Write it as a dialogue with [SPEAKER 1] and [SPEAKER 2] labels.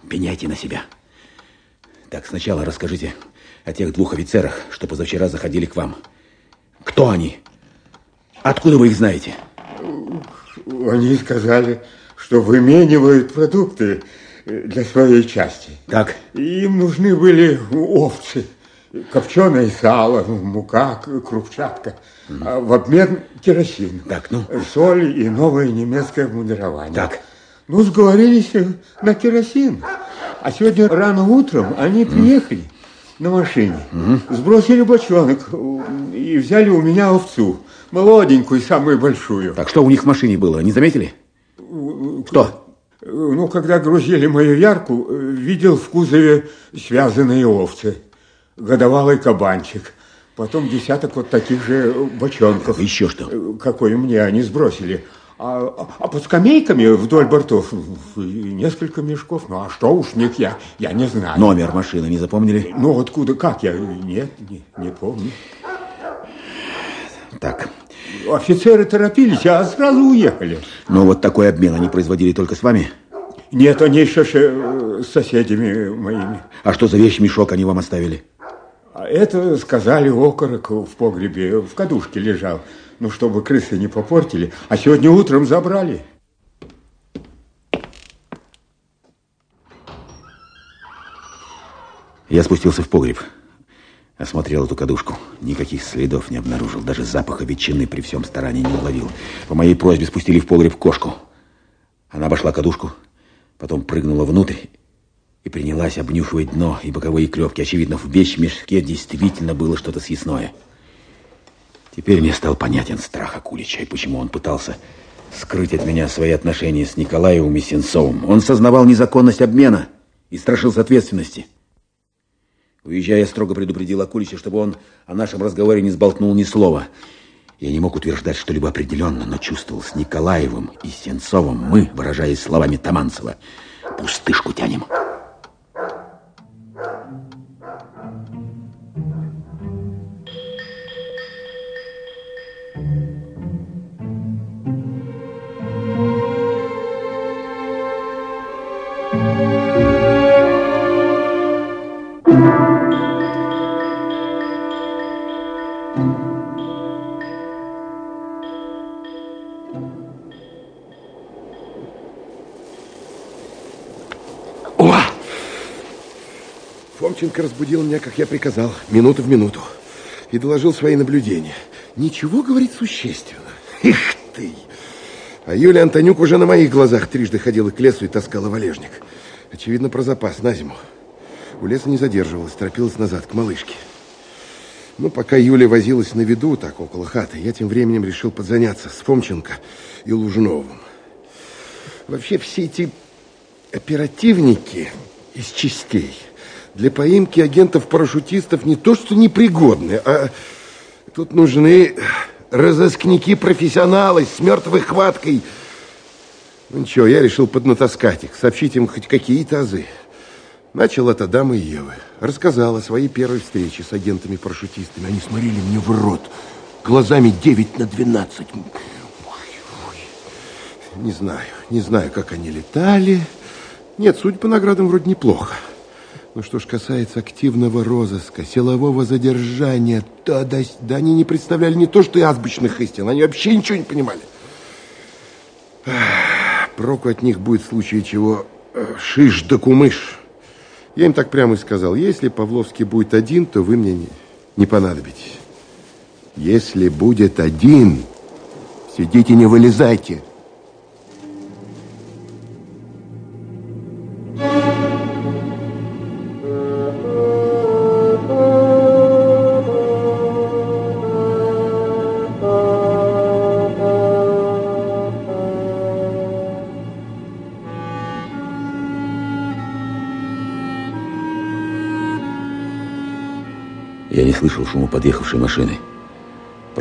[SPEAKER 1] Пеняйте на себя. Так, сначала расскажите о тех двух офицерах, что позавчера заходили к вам. Кто они? Откуда вы их знаете?
[SPEAKER 2] Они сказали, что выменивают продукты для своей части.
[SPEAKER 1] Так.
[SPEAKER 2] Им нужны были овцы, копченое сало, мука, крупчатка. А в обмен керосин.
[SPEAKER 1] Так, ну.
[SPEAKER 2] Соль и новое немецкое обмундирование.
[SPEAKER 1] Так.
[SPEAKER 2] Ну, сговорились на керосин. А сегодня рано утром они приехали на машине, сбросили бочонок и взяли у меня овцу. Молоденькую, самую большую.
[SPEAKER 1] Так, что у них в машине было, не заметили? Кто?
[SPEAKER 2] Ну, когда грузили мою ярку, видел в кузове связанные овцы. Годовалый кабанчик. Потом десяток вот таких же бочонков.
[SPEAKER 1] Еще что?
[SPEAKER 2] Какой мне они сбросили. А под скамейками вдоль бортов несколько мешков. Ну, а что уж в них, я не знаю.
[SPEAKER 1] Номер машины не запомнили?
[SPEAKER 2] Ну, откуда, как я? Нет, не помню.
[SPEAKER 1] Так.
[SPEAKER 2] Офицеры торопились, а сразу уехали.
[SPEAKER 1] Но вот такой обмен они производили только с вами?
[SPEAKER 2] Нет, они еще с соседями моими.
[SPEAKER 1] А что за вещмешок они вам оставили?
[SPEAKER 2] Это, сказали, окорок в погребе, в кадушке лежал. Ну, чтобы крысы не попортили. А сегодня утром забрали.
[SPEAKER 1] Я спустился в погреб. Осмотрел эту кадушку. Никаких следов не обнаружил. Даже запаха ветчины при всем старании не уловил. По моей просьбе спустили в погреб кошку. Она обошла кадушку, потом прыгнула внутрь и принялась обнюхивать дно и боковые клепки. Очевидно, в вещмешке действительно было что-то съестное. Теперь мне стал понятен страх Акулича, и почему он пытался скрыть от меня свои отношения с Николаевым и Сенцовым. Он сознавал незаконность обмена и страшился ответственности. Уезжая, я строго предупредил Акулича, чтобы он о нашем разговоре не сболтнул ни слова. Я не мог утверждать что-либо определенно, но чувствовал, с Николаевым и Сенцовым мы, выражаясь словами Таманцева, пустышку тянем.
[SPEAKER 3] Фомченко разбудил меня, как я приказал, минуту в минуту. И доложил свои наблюдения. Ничего, говорит, существенно. Их ты! А Юлия Антонюк уже на моих глазах трижды ходила к лесу и таскала валежник. Очевидно, про запас на зиму. У леса не задерживалась, торопилась назад, к малышке. Ну, пока Юля возилась на виду, так, около хаты, я тем временем решил подзаняться с Фомченко и Лужновым. Вообще, все эти оперативники из частей для поимки агентов-парашютистов не то что непригодны, а тут нужны разыскники-профессионалы с мертвой хваткой. Ну ничего, я решил поднатаскать их, сообщить им хоть какие-то азы. Начал от Адама и Евы. Рассказал о своей первой встрече с агентами-парашютистами. Они смотрели мне в рот глазами 9/12. Не знаю, как они летали. Нет, судя по наградам, вроде неплохо. Ну, что ж касается активного розыска, силового задержания, то да они не представляли не то, что и азбучных истин, они вообще ничего не понимали. Проку от них будет в случае чего шиш да кумыш. Я им так прямо и сказал: если Павловский будет один, то вы мне не понадобитесь. Если будет один, сидите, не вылезайте.
[SPEAKER 1] Я не слышал шума подъехавшей машины.